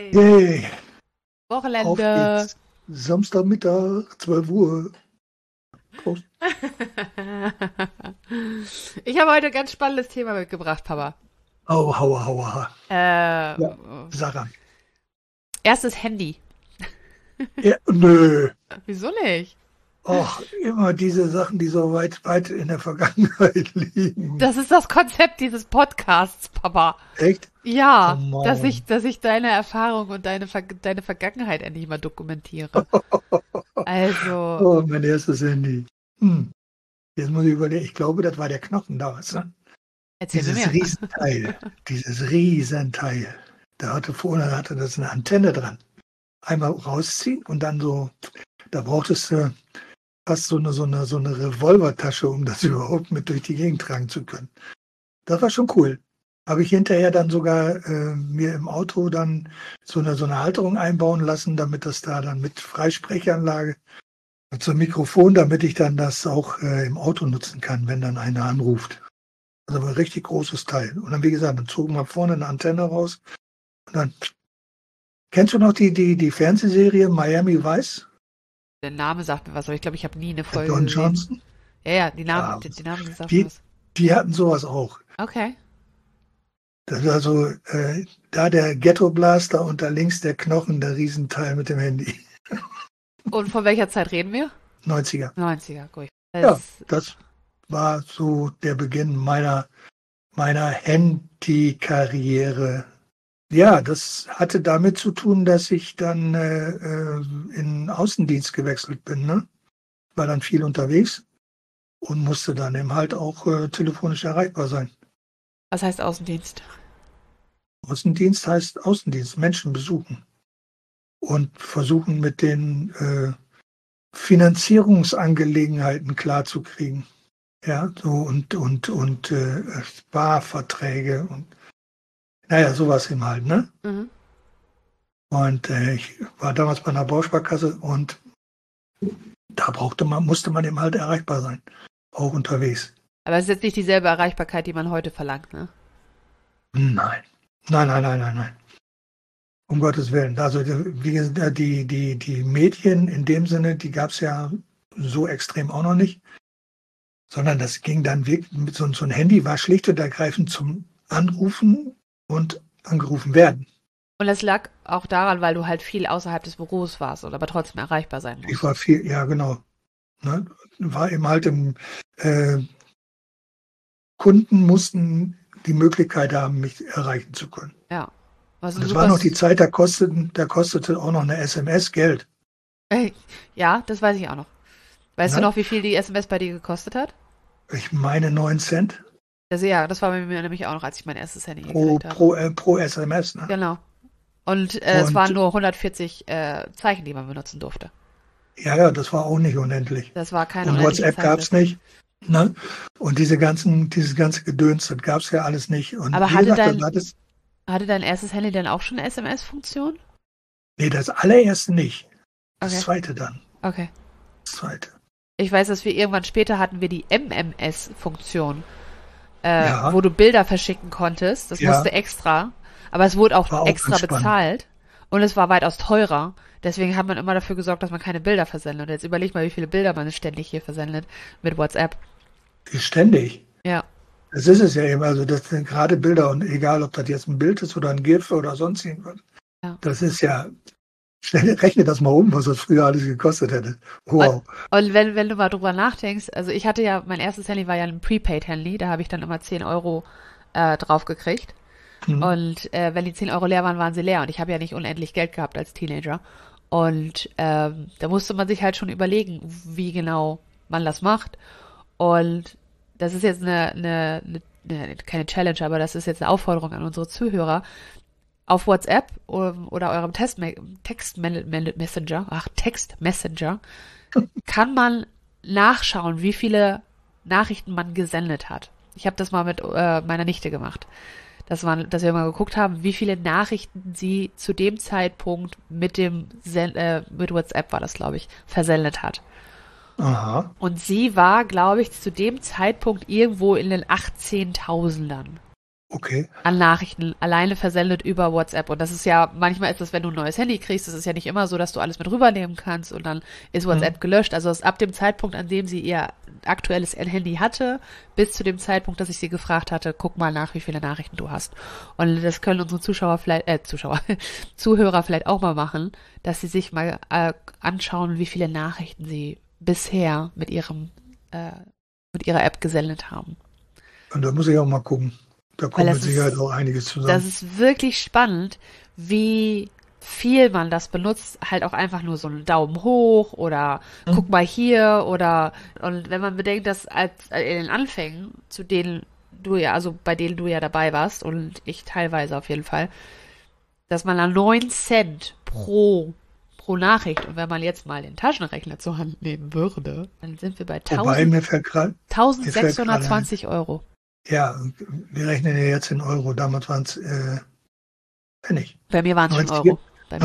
Yay, auf Wochenende. geht's. Samstagmittag, 12 Uhr. Prost. Ich habe heute ein ganz spannendes Thema mitgebracht, Papa. Au, haua, haua. Ja, Äh, Sarah. erstes Handy. Ja, nö. Wieso nicht? Och, immer diese Sachen, die so weit, weit in der Vergangenheit liegen. Das ist das Konzept dieses Podcasts, Papa. Echt? Oh Ja, dass Mann. ich deine Erfahrung und deine Vergangenheit endlich mal dokumentiere. Also, Oh, mein erstes Handy. Jetzt muss ich überlegen. Ich glaube, das war der Knochen damals, ne? erzähl mir Dieses mehr. Riesenteil. Dieses Riesenteil. Vorne hatte das eine Antenne dran. Einmal rausziehen und dann so, da brauchtest du fast so eine Revolvertasche, um das überhaupt mit durch die Gegend tragen zu können. Das war schon cool. Habe ich hinterher dann sogar mir im Auto dann so eine Halterung einbauen lassen, damit das da dann mit Freisprechanlage zum Mikrofon, damit ich dann das auch im Auto nutzen kann, wenn dann einer anruft. Also ein richtig großes Teil. Und dann, wie gesagt, dann zogen wir vorne eine Antenne raus. Und dann, kennst du noch die Fernsehserie Miami Vice? Der Name sagt mir was, aber ich glaube, ich habe nie eine Mit Folge Don gesehen. Johnson? Ja, die Ja, Namen sagen mir die, was. die hatten sowas auch. Okay. Das war so, da der Ghetto Blaster und da links der Knochen, der Riesenteil mit dem Handy. Und von welcher Zeit reden wir? 90er. 90er, gut. Ja, das war so der Beginn meiner Handy-Karriere. Ja, das hatte damit zu tun, dass ich dann in den Außendienst gewechselt bin, ne? War dann viel unterwegs und musste dann eben halt auch telefonisch erreichbar sein. Was heißt Außendienst? Außendienst heißt Außendienst, Menschen besuchen und versuchen mit den Finanzierungsangelegenheiten klarzukriegen. Ja, so und Sparverträge und naja, sowas eben halt, ne? Mhm. Und ich war damals bei einer Bausparkasse und da musste man eben halt erreichbar sein, auch unterwegs. Aber es ist jetzt nicht dieselbe Erreichbarkeit, die man heute verlangt, ne? Nein. Um Gottes Willen. Also wie gesagt, die Medien in dem Sinne, die gab es ja so extrem auch noch nicht. Sondern das ging dann wirklich mit so ein Handy, war schlicht und ergreifend zum Anrufen und angerufen werden. Und das lag auch daran, weil du halt viel außerhalb des Büros warst und aber trotzdem erreichbar sein Ich musst. war viel, ja genau. Ne? War eben halt Kunden mussten die Möglichkeit haben, mich erreichen zu können. Ja. Was Und es war noch die Zeit, da kostete auch noch eine SMS Geld. Ja, das weiß ich auch noch. Weißt du Ne? noch, wie viel die SMS bei dir gekostet hat? Ich meine 9 Cent Also ja, das war bei mir nämlich auch noch, als ich mein erstes Handy gekriegt habe. pro SMS. Ne? Genau. Und es waren nur 140 Zeichen, die man benutzen durfte. Ja, das war auch nicht unendlich. Das war keine Und unendliche WhatsApp gab es Zeichen. nicht. Ne? Und dieses ganze Gedöns, das gab es ja alles nicht. Und Aber wie hatte gesagt, hatte dein erstes Handy denn auch schon eine SMS-Funktion? nee, das allererste nicht. Das Okay. zweite dann. Okay. Das zweite. Ich weiß, dass wir irgendwann später hatten wir die MMS-Funktion, Ja, wo du Bilder verschicken konntest. Das ja, musste extra, aber es wurde auch war auch extra ganz spannend. bezahlt und es war weitaus teurer. Deswegen hat man immer dafür gesorgt, dass man keine Bilder versendet. Und jetzt überleg mal, wie viele Bilder man ständig hier versendet mit WhatsApp. Ständig. Ja. Das ist es ja eben. Also das sind gerade Bilder und egal, ob das jetzt ein Bild ist oder ein GIF oder sonst irgendwas. Ja. Das ist ja, rechne das mal um, was das früher alles gekostet hätte. Wow. Und wenn du mal drüber nachdenkst, also ich hatte ja, mein erstes Handy war ja ein Prepaid-Handy, da habe ich dann immer 10 Euro drauf gekriegt. Und wenn die 10 Euro leer waren, waren sie leer. Und ich habe ja nicht unendlich Geld gehabt als Teenager. Und da musste man sich halt schon überlegen, wie genau man das macht. Und das ist jetzt keine Challenge, aber das ist jetzt eine Aufforderung an unsere Zuhörer. Auf WhatsApp oder eurem Textmessenger kann man nachschauen, wie viele Nachrichten man gesendet hat. Ich habe das mal mit meiner Nichte gemacht. Dass wir mal geguckt haben, wie viele Nachrichten sie zu dem Zeitpunkt mit WhatsApp war das, glaube ich, versendet hat. Aha. Und sie war, glaube ich, zu dem Zeitpunkt irgendwo in den 18.000ern. Okay. an Nachrichten alleine versendet über WhatsApp. Und das ist ja, manchmal ist das, wenn du ein neues Handy kriegst, das ist ja nicht immer so, dass du alles mit rübernehmen kannst und dann ist WhatsApp gelöscht. Also ab dem Zeitpunkt, an dem sie ihr aktuelles Handy hatte, bis zu dem Zeitpunkt, dass ich sie gefragt hatte, guck mal nach, wie viele Nachrichten du hast. Und das können unsere Zuhörer vielleicht auch mal machen, dass sie sich mal anschauen, wie viele Nachrichten sie bisher mit ihrer App gesendet haben. Und da muss ich auch mal gucken. Da kommt mit Sicherheit auch einiges zusammen. Das ist wirklich spannend, wie viel man das benutzt, halt auch einfach nur so einen Daumen hoch oder guck mal hier und wenn man bedenkt, dass als in den Anfängen, zu denen du ja, also bei denen du ja dabei warst und ich teilweise auf jeden Fall, dass man da 9 Cent pro Nachricht, und wenn man jetzt mal den Taschenrechner zur Hand nehmen würde, dann sind wir bei 1620 Euro. Ja, wir rechnen ja jetzt in Euro. Damals waren es Pfennig. Bei mir waren es schon Euro.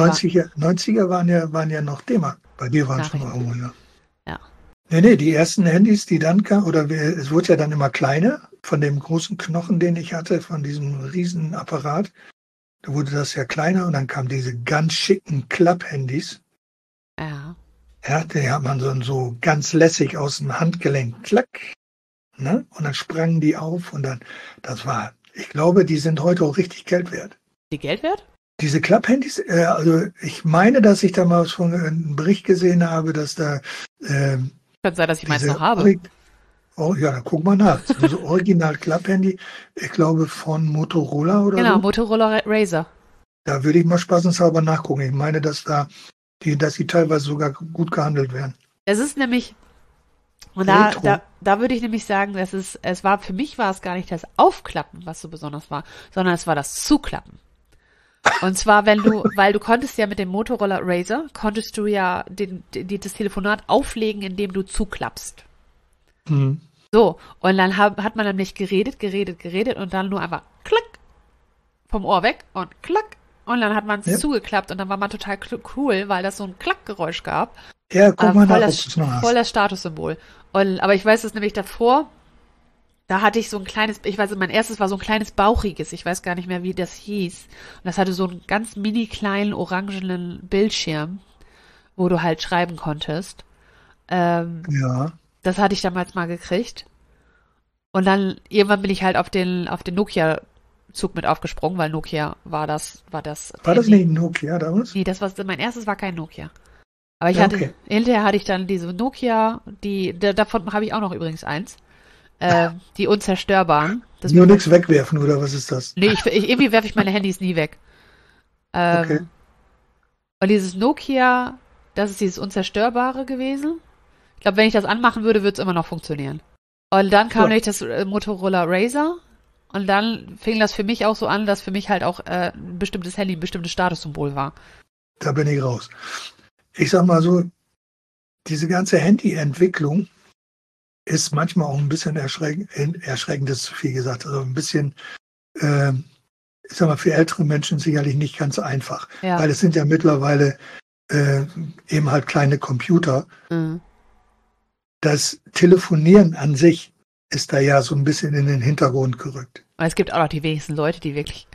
90er waren ja noch D-Mark. Bei dir waren es schon Euro, ja. Ja. Nee, die ersten Handys, die dann kamen, es wurde ja dann immer kleiner, von dem großen Knochen, den ich hatte, von diesem riesen Apparat. Da wurde das ja kleiner und dann kamen diese ganz schicken Klapp-Handys. Ja. Ja, die hat man so ganz lässig aus dem Handgelenk, klack. Ne? Und dann sprangen die auf und dann, ich glaube, die sind heute auch richtig Geld wert. Die Geld wert? Diese Klapp-Handys, also ich meine, dass ich da mal schon einen Bericht gesehen habe, dass da kann sein, dass ich meins noch habe. Ja, dann guck mal nach. So Original Klapp-Handy, ich glaube von Motorola oder so. Genau, Motorola Razr. Da würde ich mal spaßenshalber nachgucken. Ich meine, dass die teilweise sogar gut gehandelt werden. Es ist nämlich, und da würde ich nämlich sagen, für mich war es gar nicht das Aufklappen, was so besonders war, sondern es war das Zuklappen. Und zwar, weil du konntest ja mit dem Motorola Razr, konntest du ja das Telefonat auflegen, indem du zuklappst. Mhm. So, und dann hat man nämlich geredet und dann nur einfach klack vom Ohr weg und klack und dann hat man es zugeklappt und dann war man total cool, weil das so ein Klackgeräusch gab. Ja, guck mal nach, voll das Statussymbol. Und ich weiß es nämlich davor, da hatte ich so ein kleines, mein erstes war so ein kleines bauchiges, ich weiß gar nicht mehr, wie das hieß. Und das hatte so einen ganz mini kleinen orangenen Bildschirm, wo du halt schreiben konntest. Ja. Das hatte ich damals mal gekriegt. Und dann irgendwann bin ich halt auf den Nokia-Zug mit aufgesprungen, weil Nokia war das. War das nicht Nokia damals? Nee, mein erstes war kein Nokia. Aber hinterher hatte ich dann diese Nokia, davon habe ich auch noch übrigens eins. Die unzerstörbaren. Nur nichts wegwerfen, oder was ist das? Nee, irgendwie werfe ich meine Handys nie weg. Okay. Und dieses Nokia, das ist dieses Unzerstörbare gewesen. Ich glaube, wenn ich das anmachen würde, würde es immer noch funktionieren. Und dann kam nämlich das Motorola Razr. Und dann fing das für mich auch so an, dass für mich halt auch ein bestimmtes Handy, ein bestimmtes Statussymbol war. Da bin ich raus. Ich sag mal so, diese ganze Handyentwicklung ist manchmal auch ein bisschen erschreckend, ist zu viel gesagt. Also ein bisschen, ich sag mal, für ältere Menschen sicherlich nicht ganz einfach. Ja. Weil es sind ja mittlerweile eben halt kleine Computer. Mhm. Das Telefonieren an sich ist da ja so ein bisschen in den Hintergrund gerückt. Aber es gibt auch noch die wenigsten Leute, die wirklich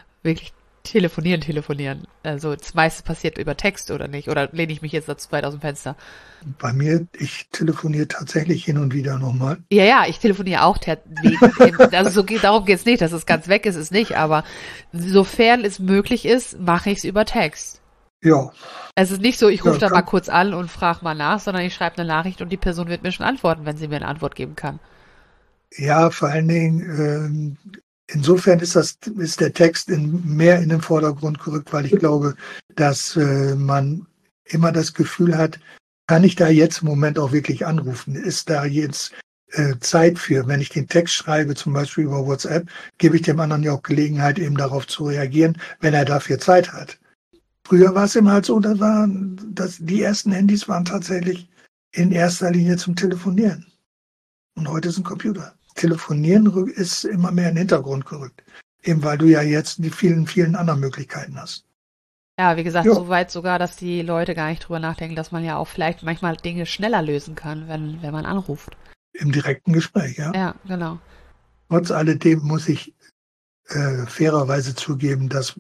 telefonieren. Also das meiste passiert über Text oder nicht? Oder lehne ich mich jetzt dazu weit aus dem Fenster? Bei mir, ich telefoniere tatsächlich hin und wieder nochmal. Ja, ich telefoniere auch. Also darum geht es nicht, dass es ganz weg ist nicht. Aber sofern es möglich ist, mache ich es über Text. Ja. Es ist nicht so, ich rufe da mal kurz an und frage mal nach, sondern ich schreibe eine Nachricht und die Person wird mir schon antworten, wenn sie mir eine Antwort geben kann. Ja, vor allen Dingen, insofern ist der Text mehr in den Vordergrund gerückt, weil ich glaube, dass man immer das Gefühl hat, kann ich da jetzt im Moment auch wirklich anrufen? Ist da jetzt Zeit für? Wenn ich den Text schreibe, zum Beispiel über WhatsApp, gebe ich dem anderen ja auch Gelegenheit, eben darauf zu reagieren, wenn er dafür Zeit hat. Früher war es immer halt so, die ersten Handys waren tatsächlich in erster Linie zum Telefonieren. Und heute ist ein Computer. Telefonieren ist immer mehr in den Hintergrund gerückt. Eben weil du ja jetzt die vielen, vielen anderen Möglichkeiten hast. Ja, wie gesagt, so weit sogar, dass die Leute gar nicht drüber nachdenken, dass man ja auch vielleicht manchmal Dinge schneller lösen kann, wenn man anruft. Im direkten Gespräch, ja. Ja, genau. Trotz alledem muss ich fairerweise zugeben, dass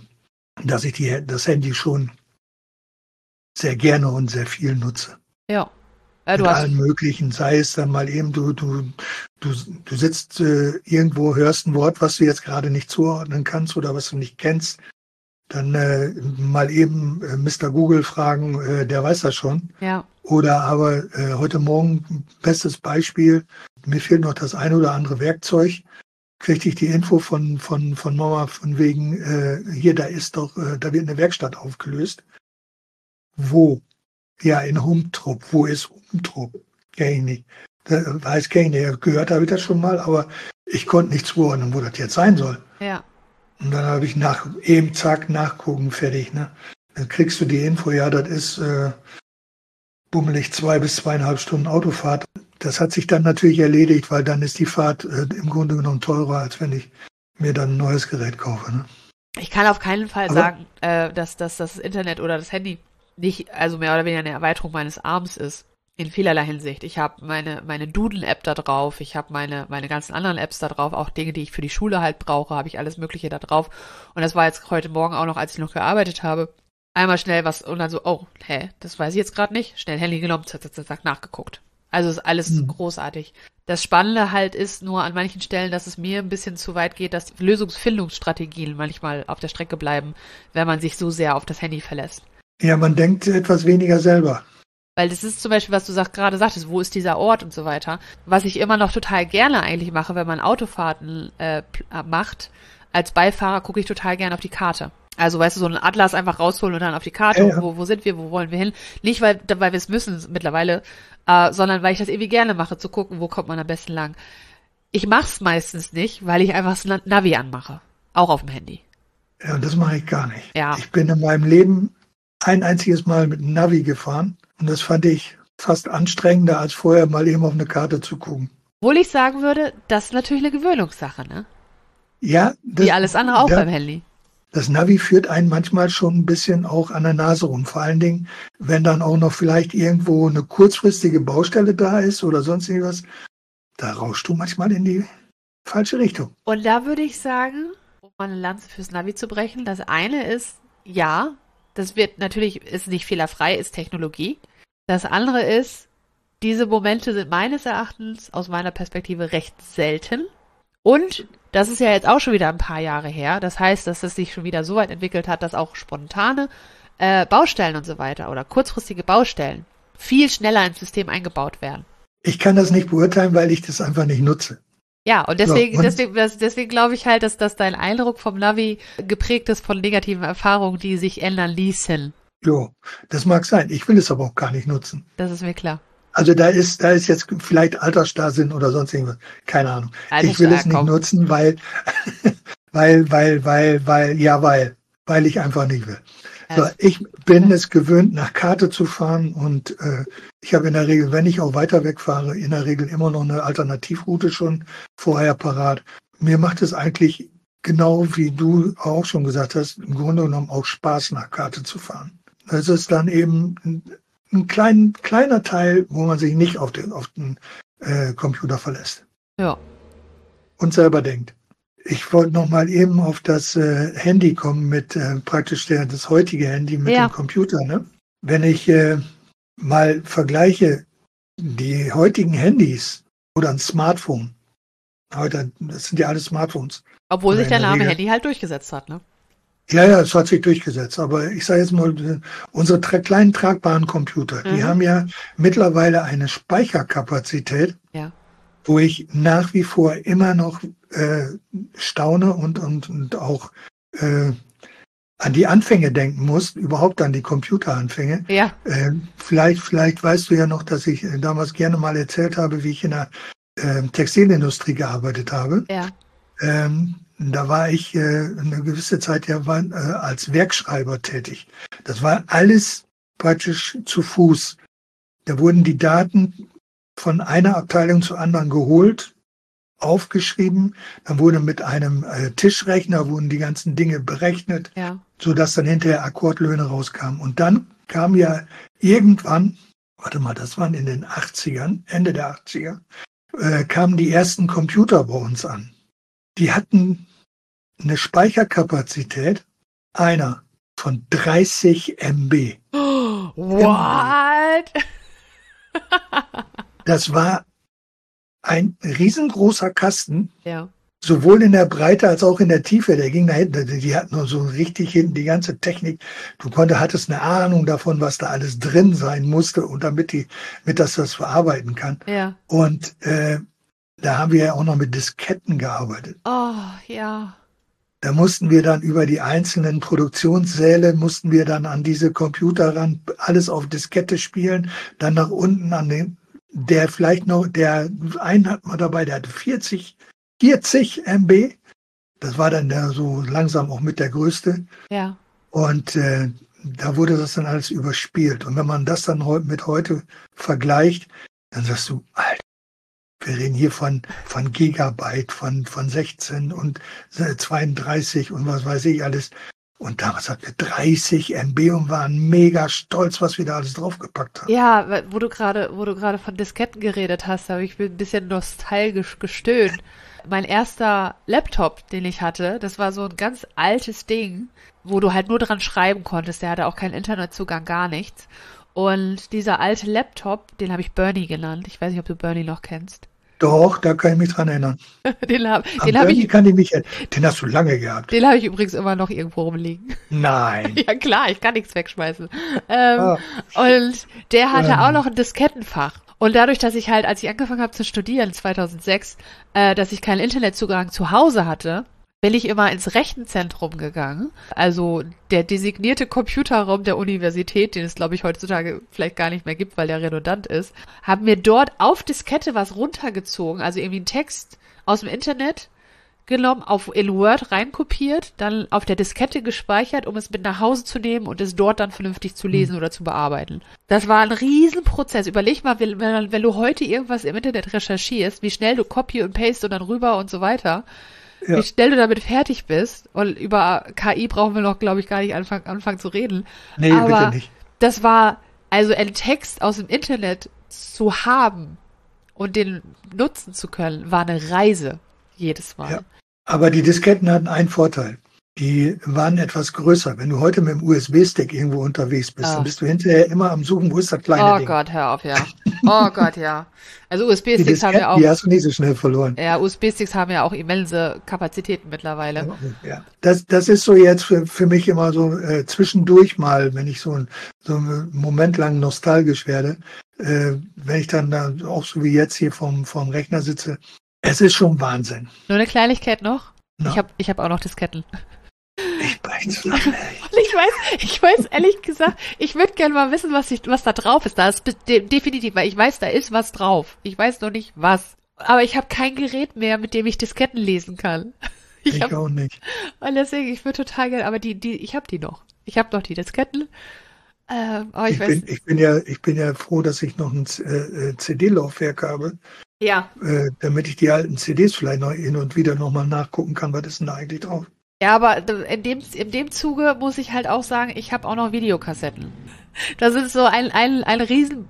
ich das Handy schon sehr gerne und sehr viel nutze. Ja. Mit allen möglichen, sei es dann mal eben, du sitzt irgendwo, hörst ein Wort, was du jetzt gerade nicht zuordnen kannst oder was du nicht kennst, dann mal eben Mr. Google fragen, der weiß das schon. Ja. Oder aber heute Morgen, bestes Beispiel, mir fehlt noch das ein oder andere Werkzeug, kriegte ich die Info von Mama von wegen, hier, da wird eine Werkstatt aufgelöst. Wo? Ja, in Humtrup. Wo ist Humtrup? Kenn ich nicht. Kenn ich nicht. Gehört habe ich das schon mal, aber ich konnte nicht zuordnen, wo das jetzt sein soll. Ja. Und dann habe ich zack, nachgucken, fertig. Ne? Dann kriegst du die Info, ja, das ist bummelig 2 bis 2,5 Stunden Autofahrt. Das hat sich dann natürlich erledigt, weil dann ist die Fahrt im Grunde genommen teurer, als wenn ich mir dann ein neues Gerät kaufe. Ne? Ich kann auf keinen Fall sagen, dass das Internet oder das Handy nicht, also mehr oder weniger eine Erweiterung meines Arms ist. In vielerlei Hinsicht. Ich habe meine Doodle-App da drauf, ich habe meine ganzen anderen Apps da drauf, auch Dinge, die ich für die Schule halt brauche, habe ich alles Mögliche da drauf. Und das war jetzt heute Morgen auch noch, als ich noch gearbeitet habe, einmal schnell was und dann so, oh, das weiß ich jetzt gerade nicht. Schnell Handy genommen, zack, nachgeguckt. Also ist alles großartig. Das Spannende halt ist nur an manchen Stellen, dass es mir ein bisschen zu weit geht, dass Lösungsfindungsstrategien manchmal auf der Strecke bleiben, wenn man sich so sehr auf das Handy verlässt. Ja, man denkt etwas weniger selber. Weil das ist zum Beispiel, was du gerade sagtest, wo ist dieser Ort und so weiter. Was ich immer noch total gerne eigentlich mache, wenn man Autofahrten macht, als Beifahrer gucke ich total gerne auf die Karte. Also, weißt du, so einen Atlas einfach rausholen und dann auf die Karte, ja. Wo sind wir, wo wollen wir hin? Nicht, weil wir es müssen mittlerweile, sondern weil ich das irgendwie gerne mache, zu gucken, wo kommt man am besten lang. Ich mach's meistens nicht, weil ich einfach das Navi anmache. Auch auf dem Handy. Ja, und das mache ich gar nicht. Ja. Ich bin in meinem Leben ein einziges Mal mit einem Navi gefahren und das fand ich fast anstrengender, als vorher mal eben auf eine Karte zu gucken. Obwohl ich sagen würde, das ist natürlich eine Gewöhnungssache, ne? Ja. Wie alles andere auch beim Handy. Das Navi führt einen manchmal schon ein bisschen auch an der Nase rum. Vor allen Dingen, wenn dann auch noch vielleicht irgendwo eine kurzfristige Baustelle da ist oder sonst irgendwas, da rauschst du manchmal in die falsche Richtung. Und da würde ich sagen, um mal eine Lanze fürs Navi zu brechen, das eine ist, ja, das wird natürlich, ist nicht fehlerfrei, ist Technologie. Das andere ist, diese Momente sind meines Erachtens aus meiner Perspektive recht selten. Und das ist ja jetzt auch schon wieder ein paar Jahre her. Das heißt, dass es sich schon wieder so weit entwickelt hat, dass auch spontane Baustellen und so weiter oder kurzfristige Baustellen viel schneller ins System eingebaut werden. Ich kann das nicht beurteilen, weil ich das einfach nicht nutze. Ja, und deswegen glaube ich halt, dass dein Eindruck vom Navi geprägt ist von negativen Erfahrungen, die sich ändern ließen. Jo, das mag sein. Ich will es aber auch gar nicht nutzen. Das ist mir klar. Also da ist jetzt vielleicht Altersstarrsinn oder sonst irgendwas. Keine Ahnung. Ich will es nicht nutzen, weil ich einfach nicht will. So, ich bin es gewöhnt, nach Karte zu fahren und ich habe in der Regel, wenn ich auch weiter wegfahre, in der Regel immer noch eine Alternativroute schon vorher parat. Mir macht es eigentlich genau wie du auch schon gesagt hast, im Grunde genommen auch Spaß, nach Karte zu fahren. Das ist dann eben ein kleiner Teil, wo man sich nicht auf den Computer verlässt. Ja. Und selber denkt. Ich wollte noch mal eben auf das Handy kommen mit praktisch das heutige Handy mit dem Computer. Ne? Wenn ich mal vergleiche die heutigen Handys oder ein Smartphone, das sind ja alle Smartphones. Obwohl sich der Name Handy halt durchgesetzt hat, ne? Ja, es hat sich durchgesetzt. Aber ich sage jetzt mal, unsere kleinen tragbaren Computer, die haben ja mittlerweile eine Speicherkapazität, wo ich nach wie vor immer noch staune und auch an die Anfänge denken muss, überhaupt an die Computeranfänge. Ja. Vielleicht weißt du ja noch, dass ich damals gerne mal erzählt habe, wie ich in der Textilindustrie gearbeitet habe. Ja. Da war ich eine gewisse Zeit als Werkschreiber tätig. Das war alles praktisch zu Fuß. Da wurden die Daten von einer Abteilung zur anderen geholt, aufgeschrieben, dann wurde mit einem Tischrechner wurden die ganzen Dinge berechnet, sodass dann hinterher Akkordlöhne rauskamen. Und dann kam ja irgendwann, das waren in den 80ern, Ende der 80er, kamen die ersten Computer bei uns an. Die hatten eine Speicherkapazität einer von 30 MB. What? Das war ein riesengroßer Kasten, Ja. sowohl in der Breite als auch in der Tiefe. Der ging da hinten, die hatten nur so richtig hinten die ganze Technik. Hattest eine Ahnung davon, was da alles drin sein musste, und damit das verarbeiten kann. Ja. Und da haben wir ja auch noch mit Disketten gearbeitet. Oh, ja. Da mussten wir dann über die einzelnen Produktionssäle, an diese Computer ran, alles auf Diskette spielen, dann nach unten an den, der einen hatten wir dabei, der hatte 40 MB. Das war dann so langsam auch mit der größte. Ja. Und da wurde das dann alles überspielt. Und wenn man das dann mit heute vergleicht, dann sagst du, Alter, wir reden hier von Gigabyte, von 16 und 32 und was weiß ich alles. Und damals hatten wir 30 MB und waren mega stolz, was wir da alles draufgepackt haben. Ja, wo du gerade von Disketten geredet hast, habe ich ein bisschen nostalgisch gestöhnt. Mein erster Laptop, den ich hatte, das war so ein ganz altes Ding, wo du halt nur dran schreiben konntest. Der hatte auch keinen Internetzugang, gar nichts. Und dieser alte Laptop, den habe ich Bernie genannt. Ich weiß nicht, ob du Bernie noch kennst. Doch, da kann ich mich dran erinnern. Den hast du lange gehabt. Den habe ich übrigens immer noch irgendwo rumliegen. Nein. Ja klar, ich kann nichts wegschmeißen. Und der hatte auch noch ein Diskettenfach. Und dadurch, dass ich halt, als ich angefangen habe zu studieren, 2006, dass ich keinen Internetzugang zu Hause hatte, bin ich immer ins Rechenzentrum gegangen. Also der designierte Computerraum der Universität, den es, glaube ich, heutzutage vielleicht gar nicht mehr gibt, weil der redundant ist, haben mir dort auf Diskette was runtergezogen, also irgendwie einen Text aus dem Internet genommen, in Word reinkopiert, dann auf der Diskette gespeichert, um es mit nach Hause zu nehmen und es dort dann vernünftig zu lesen oder zu bearbeiten. Das war ein Riesenprozess. Überleg mal, wenn du heute irgendwas im Internet recherchierst, wie schnell du Copy und Paste und dann rüber und so weiter, wie schnell du damit fertig bist. Und über KI brauchen wir noch, glaube ich, gar nicht anfangen zu reden. Nee, aber bitte nicht. Das war, also einen Text aus dem Internet zu haben und den nutzen zu können, war eine Reise jedes Mal. Ja. Aber die Disketten hatten einen Vorteil. Die waren etwas größer. Wenn du heute mit dem USB-Stick irgendwo unterwegs bist, dann bist du hinterher immer am Suchen, wo ist das kleine Ding. Oh Gott, hör auf, ja. Oh Gott, ja. Also USB-Sticks haben ja auch... Die hast du nicht so schnell verloren. Ja, USB-Sticks haben ja auch immense Kapazitäten mittlerweile. Ja. Das ist so jetzt für mich immer so zwischendurch mal, wenn ich so einen Moment lang nostalgisch werde, wenn ich dann da auch so wie jetzt hier vorm Rechner sitze. Es ist schon Wahnsinn. Nur eine Kleinigkeit noch. No. Ich hab auch noch Disketten. Ich bin zu lange. Ich weiß ehrlich gesagt, ich würde gerne mal wissen, was da drauf ist. Da ist definitiv, weil ich weiß, da ist was drauf. Ich weiß noch nicht was. Aber ich habe kein Gerät mehr, mit dem ich Disketten lesen kann. Ich auch nicht. Und deswegen, ich würde total gerne, aber ich habe die noch. Ich habe noch die Disketten. Aber ich bin ja froh, dass ich noch ein CD-Laufwerk habe. Ja. Damit ich die alten CDs vielleicht noch hin und wieder nochmal nachgucken kann, was ist denn da eigentlich drauf? Ja, aber in dem Zuge muss ich halt auch sagen, ich habe auch noch Videokassetten. Das ist so eine riesen,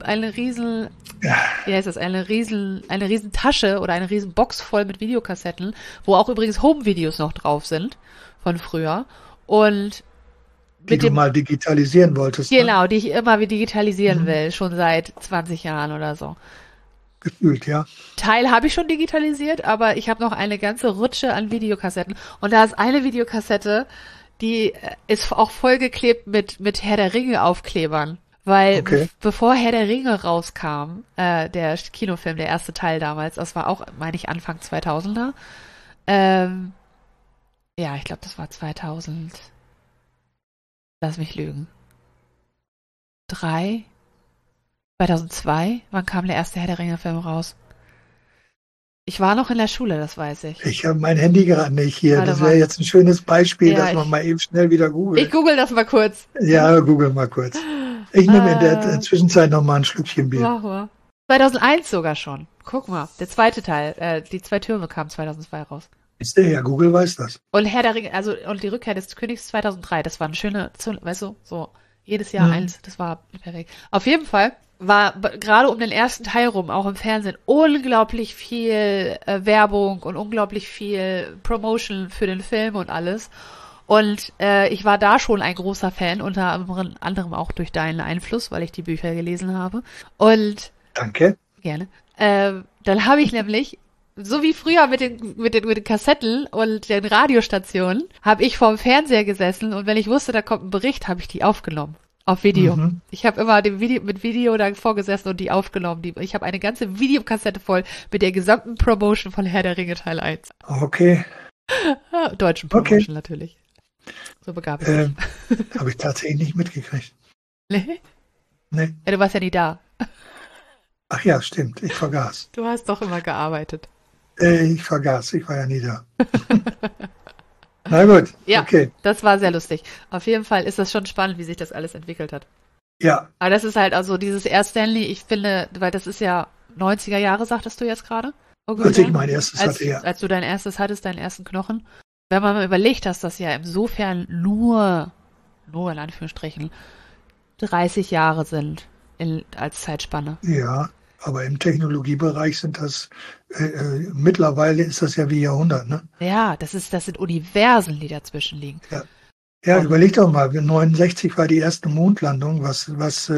wie heißt das, eine riesen Tasche oder eine riesen Box voll mit Videokassetten, wo auch übrigens Home-Videos noch drauf sind von früher. Und die du mal digitalisieren wolltest. Genau, ne? Die ich immer wieder digitalisieren will, schon seit 20 Jahren oder so. Gefühlt, ja. Teil habe ich schon digitalisiert, aber ich habe noch eine ganze Rutsche an Videokassetten. Und da ist eine Videokassette, die ist auch vollgeklebt mit Herr der Ringe Aufklebern. Weil bevor Herr der Ringe rauskam, der Kinofilm, der erste Teil damals, das war auch, meine ich, Anfang 2000er. Ja, ich glaube, das war 2000. Lass mich lügen. 2002? Wann kam der erste Herr der Ringe-Film raus? Ich war noch in der Schule, das weiß ich. Ich habe mein Handy gerade nicht hier. Das wäre jetzt ein schönes Beispiel, dass man mal eben schnell wieder googelt. Ich google das mal kurz. Ja, google mal kurz. Ich nehme in der Zwischenzeit noch mal ein Schlückchen Bier. Mach mal. 2001 sogar schon. Guck mal, der zweite Teil, die 2 Türme kamen 2002 raus. Ist der ja, Google weiß das. Und Herr der Ringe, und die Rückkehr des Königs 2003, das war eine schöne, weißt du, so Jedes Jahr eins. Das war perfekt. Auf jeden Fall war gerade um den ersten Teil rum, auch im Fernsehen, unglaublich viel Werbung und unglaublich viel Promotion für den Film und alles. Und ich war da schon ein großer Fan, unter anderem auch durch deinen Einfluss, weil ich die Bücher gelesen habe. Und Danke. gerne. Dann habe ich nämlich, so wie früher mit den Kassetten und den Radiostationen, habe ich vorm Fernseher gesessen und wenn ich wusste, da kommt ein Bericht, habe ich die aufgenommen. Auf Video. Mhm. Ich habe immer mit Video da vorgesessen und die aufgenommen. Ich habe eine ganze Videokassette voll mit der gesamten Promotion von Herr der Ringe Teil 1. Okay. Deutschen Promotion natürlich. So begab ich mich. Habe ich tatsächlich nicht mitgekriegt. Nee? Nee. Ja, du warst ja nie da. Ach ja, stimmt. Ich vergaß. Du hast doch immer gearbeitet. Ich vergaß. Ich war ja nie da. Na gut. Ja, okay. Das war sehr lustig. Auf jeden Fall ist das schon spannend, wie sich das alles entwickelt hat. Ja. Aber das ist halt also dieses Air Stanley, ich finde, weil das ist ja 90er Jahre, sagtest du jetzt gerade? Als ich mein erstes hatte, ja. Als du dein erstes hattest, deinen ersten Knochen. Wenn man mal überlegt, dass das ja insofern nur in Anführungsstrichen, 30 Jahre sind als Zeitspanne. Ja, aber im Technologiebereich sind das, mittlerweile ist das ja wie Jahrhundert, ne? Ja, das sind Universen, die dazwischen liegen. Ja, überleg doch mal, 69 war die erste Mondlandung, was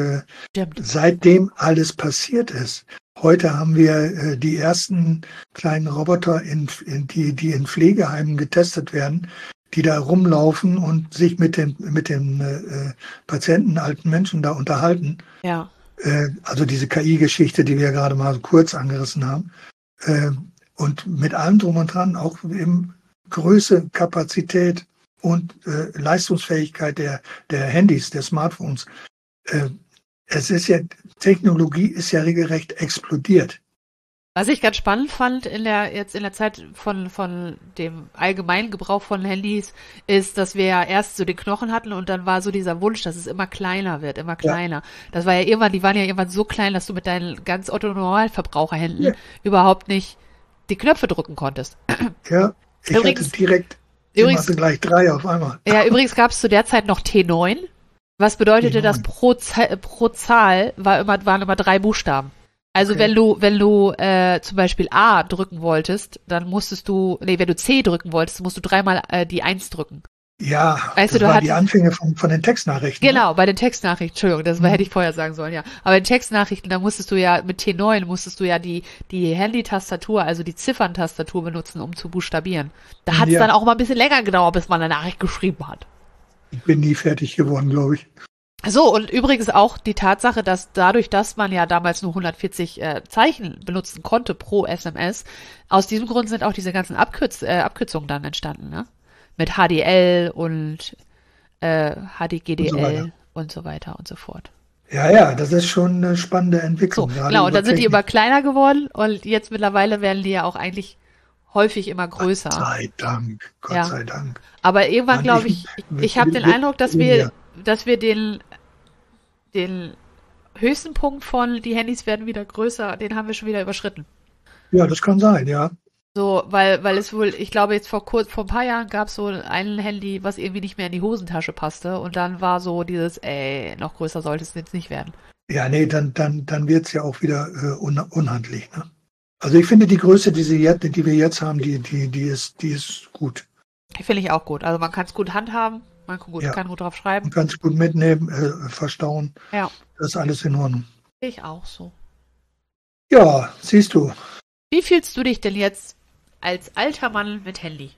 seitdem alles passiert ist. Heute haben wir die ersten kleinen Roboter, die in Pflegeheimen getestet werden, die da rumlaufen und sich mit den Patienten, alten Menschen da unterhalten. Ja. Also diese KI-Geschichte, die wir gerade mal so kurz angerissen haben. Und mit allem drum und dran, auch eben Größe, Kapazität und Leistungsfähigkeit der Handys, der Smartphones. Technologie ist ja regelrecht explodiert. Was ich ganz spannend fand in der Zeit von dem allgemeinen Gebrauch von Handys, ist, dass wir ja erst so den Knochen hatten und dann war so dieser Wunsch, dass es immer kleiner wird, immer kleiner. Ja. Das war ja irgendwann, die waren ja irgendwann so klein, dass du mit deinen ganz Otto-Normalverbraucherhänden überhaupt nicht die Knöpfe drücken konntest. Ja, ich hatte direkt gleich 3 auf einmal. Ja, übrigens gab es zu der Zeit noch T9. Was bedeutete, dass pro Zahl waren immer 3 Buchstaben. Also okay. wenn du zum Beispiel A drücken wolltest, dann wenn du C drücken wolltest, musst du 3-mal die 1 drücken. Ja, das waren die Anfänge von den Textnachrichten. Genau, bei den Textnachrichten, Entschuldigung, das hätte ich vorher sagen sollen, ja. Aber in Textnachrichten, da musstest du ja mit T9 die Handy-Tastatur, also die Zifferntastatur benutzen, um zu buchstabieren. Da hat es dann auch mal ein bisschen länger gedauert, bis man eine Nachricht geschrieben hat. Ich bin nie fertig geworden, glaube ich. So, und übrigens auch die Tatsache, dass dadurch, dass man ja damals nur 140 Zeichen benutzen konnte pro SMS, aus diesem Grund sind auch diese ganzen Abkürzungen dann entstanden, ne? Mit HDL und HDGDL und so weiter und so fort. Ja, das ist schon eine spannende Entwicklung. So, genau, und dann sind die immer kleiner geworden und jetzt mittlerweile werden die ja auch eigentlich häufig immer größer. Gott sei Dank, Gott sei Dank. Aber irgendwann glaube ich habe den Eindruck, dass wir den höchsten Punkt von die Handys werden wieder größer, den haben wir schon wieder überschritten. Ja, das kann sein, ja. So, weil es wohl, ich glaube jetzt vor ein paar Jahren gab es so ein Handy, was irgendwie nicht mehr in die Hosentasche passte und dann war so dieses, noch größer sollte es jetzt nicht werden. Ja, nee, dann wird es ja auch wieder unhandlich, ne? Also ich finde die Größe, die wir jetzt haben, die ist gut. Die finde ich auch gut. Also man kann es gut handhaben, man kann gut drauf schreiben. Man kann es gut mitnehmen, verstauen. Ja. Das ist alles in Ordnung. Ich auch so. Ja, siehst du. Wie fühlst du dich denn jetzt als alter Mann mit Handy?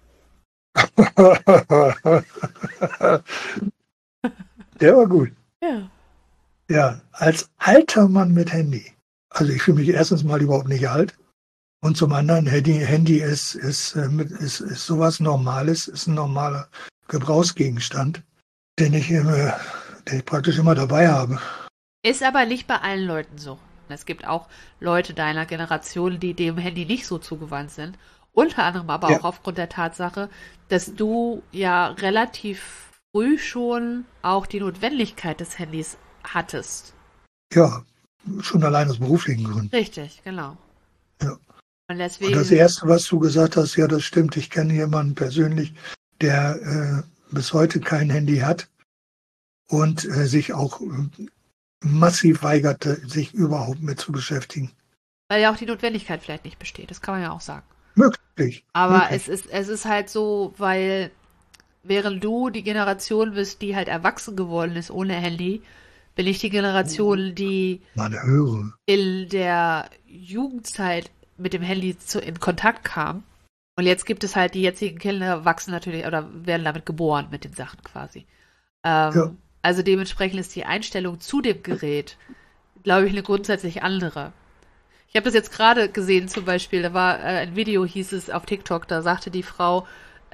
Der war gut. Ja. Ja, als alter Mann mit Handy. Also ich fühle mich erstens mal überhaupt nicht alt. Und zum anderen, Handy ist sowas Normales, ist ein normaler Gebrauchsgegenstand, den ich praktisch immer dabei habe. Ist aber nicht bei allen Leuten so. Es gibt auch Leute deiner Generation, die dem Handy nicht so zugewandt sind. Unter anderem aber auch aufgrund der Tatsache, dass du ja relativ früh schon auch die Notwendigkeit des Handys hattest. Ja, schon allein aus beruflichen Gründen. Richtig, genau. Ja. Und deswegen, und das Erste, was du gesagt hast, ja, das stimmt. Ich kenne jemanden persönlich, der bis heute kein Handy hat und sich auch massiv weigerte, sich überhaupt mit zu beschäftigen. Weil ja auch die Notwendigkeit vielleicht nicht besteht, das kann man ja auch sagen. Möglich. Aber möglich. es ist halt so, weil während du die Generation bist, die halt erwachsen geworden ist ohne Handy, bin ich die Generation, die Man höre. in der Jugendzeit mit dem Handy in Kontakt kam. Und jetzt gibt es halt die jetzigen Kinder wachsen natürlich oder werden damit geboren mit den Sachen quasi. Ja. Also dementsprechend ist die Einstellung zu dem Gerät, glaube ich, eine grundsätzlich andere. Ich habe das jetzt gerade gesehen zum Beispiel, da war ein Video, hieß es auf TikTok, da sagte die Frau,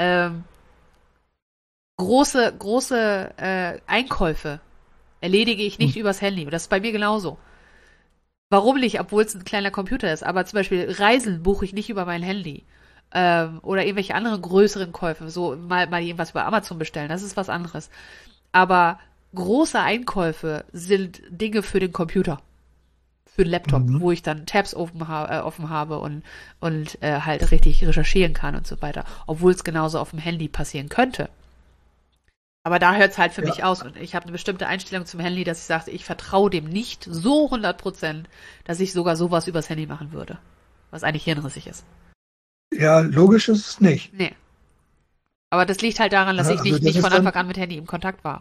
große Einkäufe erledige ich nicht übers Handy. Und das ist bei mir genauso. Warum nicht, obwohl es ein kleiner Computer ist? Aber zum Beispiel Reisen buche ich nicht über mein Handy. Oder irgendwelche anderen größeren Käufe. So mal irgendwas über Amazon bestellen. Das ist was anderes. Aber große Einkäufe sind Dinge für den Computer. Für den Laptop, wo ich dann Tabs offen habe und halt richtig recherchieren kann und so weiter. Obwohl es genauso auf dem Handy passieren könnte. Aber da hört es halt für mich aus. Und ich habe eine bestimmte Einstellung zum Handy, dass ich sage, ich vertraue dem nicht so 100%, dass ich sogar sowas übers Handy machen würde. Was eigentlich hirnrissig ist. Ja, logisch ist es nicht. Nee. Aber das liegt halt daran, dass ich nicht von Anfang an mit Handy im Kontakt war.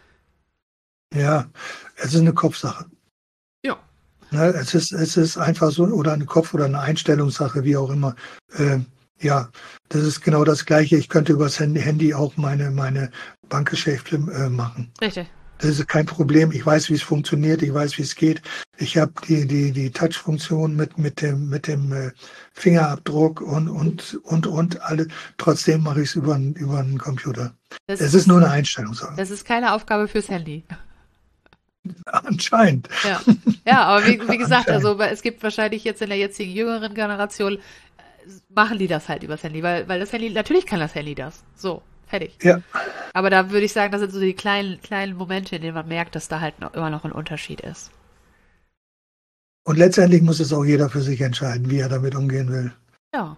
Ja, es ist eine Kopfsache. Ja. Ne, es ist einfach so, oder eine Kopf- oder eine Einstellungssache, wie auch immer. Ja, das ist genau das Gleiche. Ich könnte übers Handy auch meine Bankgeschäfte machen. Richtig. Das ist kein Problem. Ich weiß, wie es funktioniert. Ich weiß, wie es geht. Ich habe die Touch-Funktion mit dem Fingerabdruck und alle. Trotzdem mache ich es über einen Computer. Es ist nur eine Einstellungssache. Das ist keine Aufgabe fürs Handy. Anscheinend. Ja, aber wie gesagt, also es gibt wahrscheinlich jetzt in der jetzigen jüngeren Generation, machen die das halt übers Handy, weil das Handy, natürlich kann das Handy das. So, fertig. Ja. Aber da würde ich sagen, das sind so die kleinen Momente, in denen man merkt, dass da halt immer noch ein Unterschied ist. Und letztendlich muss es auch jeder für sich entscheiden, wie er damit umgehen will. Ja.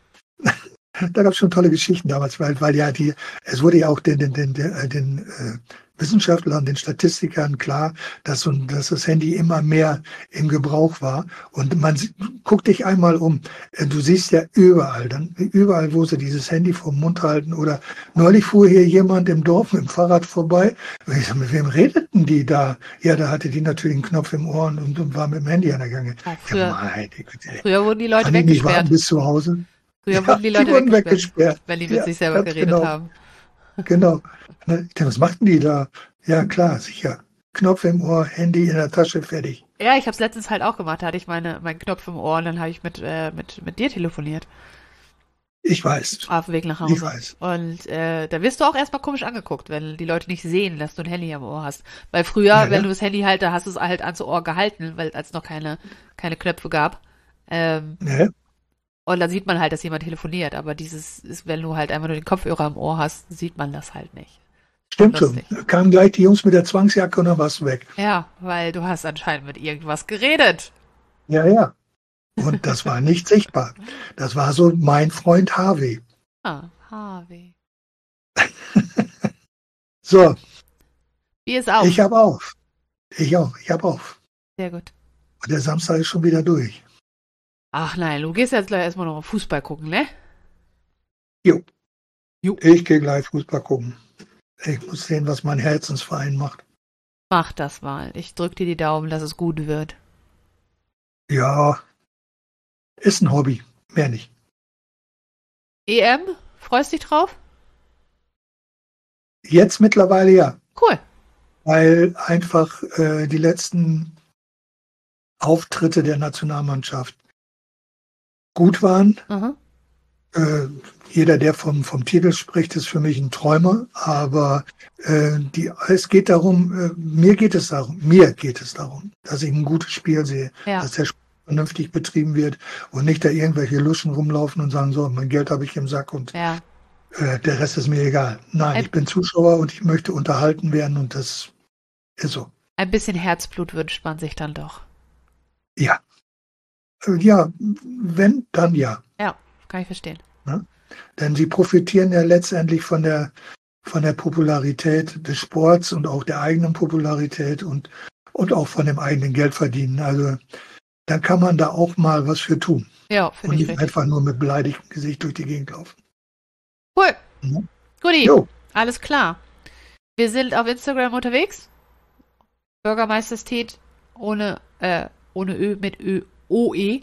Da gab es schon tolle Geschichten damals, weil ja es wurde ja auch den Wissenschaftlern, den Statistikern klar, dass das Handy immer mehr im Gebrauch war. Und guck dich einmal um. Du siehst ja überall, wo sie dieses Handy vom Mund halten. Oder neulich fuhr hier jemand im Dorf mit dem Fahrrad vorbei. Und ich sag, mit wem redeten die da? Ja, da hatte die natürlich einen Knopf im Ohr und war mit dem Handy an der Gange. Früher wurden die Leute weggesperrt. Nicht warten bis zu Hause. Früher wurden die Leute weggesperrt, wenn die mit sich selber geredet haben. Genau. Was machten die da? Ja, klar, sicher. Knopf im Ohr, Handy in der Tasche, fertig. Ja, ich habe es letztens halt auch gemacht. Da hatte ich meinen Knopf im Ohr und dann habe ich mit dir telefoniert. Ich weiß. Auf dem Weg nach Hause. Ich weiß. Und da wirst du auch erstmal komisch angeguckt, wenn die Leute nicht sehen, dass du ein Handy am Ohr hast. Weil früher, wenn du das Handy halt, da hast du es halt ans Ohr gehalten, weil es noch keine Knöpfe gab. Und dann sieht man halt, dass jemand telefoniert. Aber wenn du halt einfach nur den Kopfhörer im Ohr hast, sieht man das halt nicht. Stimmt schon. Da kamen gleich die Jungs mit der Zwangsjacke und dann warst du weg. Ja, weil du hast anscheinend mit irgendwas geredet. Ja. Und das war nicht sichtbar. Das war so mein Freund Harvey. Harvey. So. Wie ist auf? Ich habe auf. Ich habe auf. Sehr gut. Und der Samstag ist schon wieder durch. Ach nein, du gehst jetzt gleich erstmal noch auf Fußball gucken, ne? Jo. Ich gehe gleich Fußball gucken. Ich muss sehen, was mein Herzensverein macht. Mach das mal. Ich drück dir die Daumen, dass es gut wird. Ja. Ist ein Hobby. Mehr nicht. EM? Freust dich drauf? Jetzt mittlerweile ja. Cool. Weil einfach die letzten Auftritte der Nationalmannschaft gut waren. Jeder, der vom Titel spricht, ist für mich ein Träumer. Aber es geht darum, mir geht es darum, dass ich ein gutes Spiel sehe, dass der Spiel vernünftig betrieben wird und nicht da irgendwelche Luschen rumlaufen und sagen, so, mein Geld habe ich im Sack und der Rest ist mir egal. Nein, ich bin Zuschauer und ich möchte unterhalten werden und das ist so. Ein bisschen Herzblut wünscht man sich dann doch. Ja. Ja, wenn, dann ja. Ja, kann ich verstehen. Ja? Denn sie profitieren ja letztendlich von der von der Popularität des Sports und auch der eigenen Popularität und auch von dem eigenen Geld verdienen. Also dann kann man da auch mal was für tun. Ja, finde ich nicht richtig. Einfach nur mit beleidigtem Gesicht durch die Gegend laufen. Cool. Ja. Guti, Jo. alles klar. Wir sind auf Instagram unterwegs. Bürgermeisterstet ohne Ö, mit Ö, OE.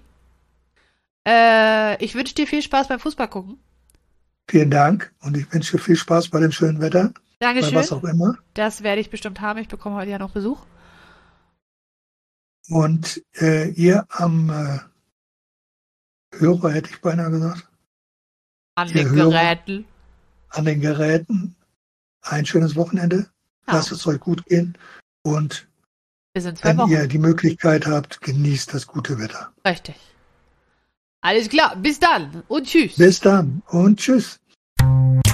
Ich wünsche dir viel Spaß beim Fußball gucken. Vielen Dank und ich wünsche dir viel Spaß bei dem schönen Wetter. Dankeschön. Bei was auch immer. Das werde ich bestimmt haben. Ich bekomme heute ja noch Besuch. Und ihr am Hörer, hätte ich beinahe gesagt. An den Geräten. An den Geräten. Ein schönes Wochenende. Ja. Lasst es euch gut gehen. Und wenn ihr die Möglichkeit habt, genießt das gute Wetter. Richtig. Alles klar. Bis dann und tschüss. Bis dann und tschüss.